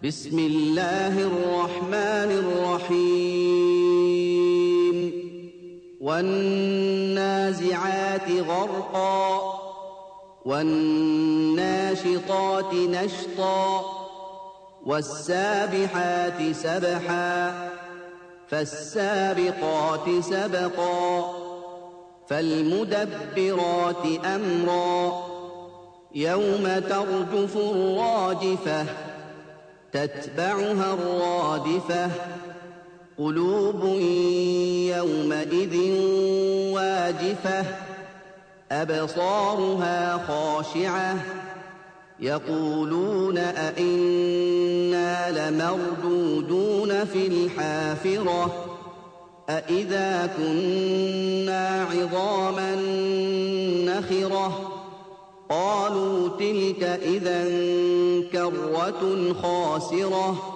بسم الله الرحمن الرحيم والنازعات غرقا والناشطات نشطا والسابحات سبحا فالسابقات سبقا فالمدبرات أمرا يوم ترجف الراجفة تتبعها الرادفة قلوب يومئذ واجفة أبصارها خاشعة يقولون أئنا لمردودون في الحافرة أئذا كنا عظاما نخرة قالوا تلك إذا كرة خاسرة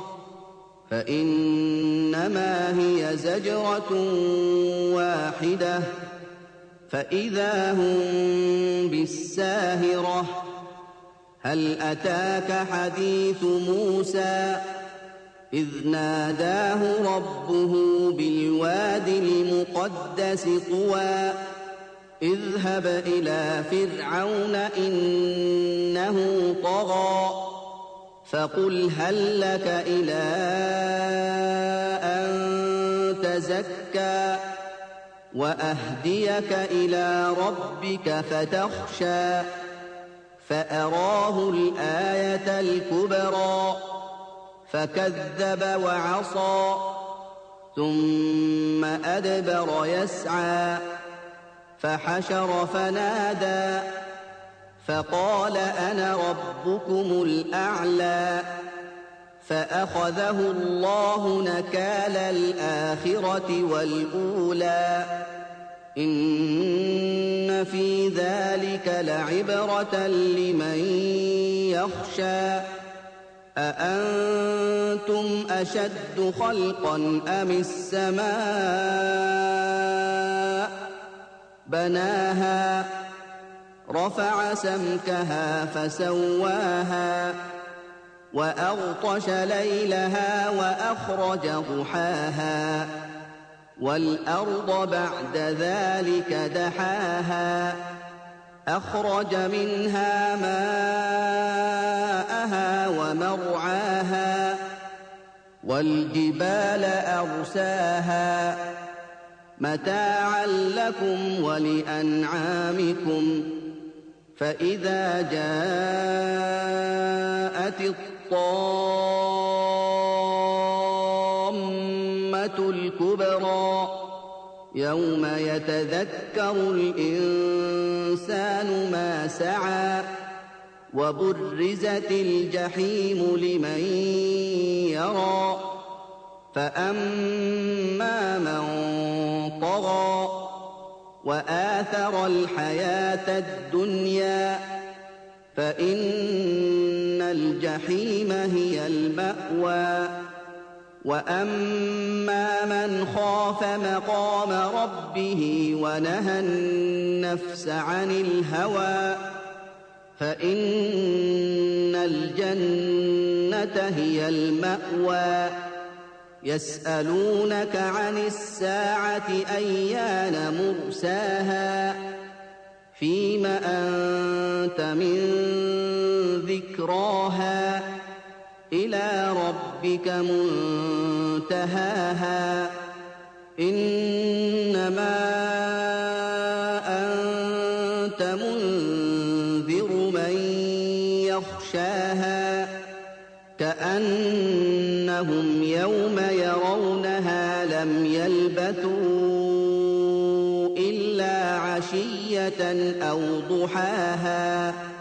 فإنما هي زجرة واحدة فإذا هم بالساهرة هل أتاك حديث موسى إذ ناداه ربه بالواد المقدس طوى اذهب إلى فرعون إنه طغى فقل هل لك إلى أن تزكى وأهديك إلى ربك فتخشى فأراه الآية الكبرى فكذب وعصى ثم أدبر يسعى فحشر فنادى فقال أنا ربكم الأعلى فأخذه الله نكال الآخرة والأولى إن في ذلك لعبرة لمن يخشى أأنتم أشد خلقا أم السماء بناها رفع سمكها فسواها وأغطش ليلها وأخرج ضحاها والأرض بعد ذلك دحاها أخرج منها ماءها ومرعاها والجبال أرساها متاعا لكم ولأنعامكم فإذا جاءت الطامة الكبرى يوم يتذكر الإنسان ما سعى وبرزت الجحيم لمن يرى فأما من طغى وآثر الحياة الدنيا فإن الجحيم هي المأوى وأما من خاف مقام ربه ونهى النفس عن الهوى فإن الجنة هي المأوى يسألونك عن الساعة أيان مرساها فيم أنت من ذكراها إلى ربك منتهاها إنما أنت منذر من يخشاها كأنهم يوم يرونها لم يلبثوا إلا عشية أو ضحاها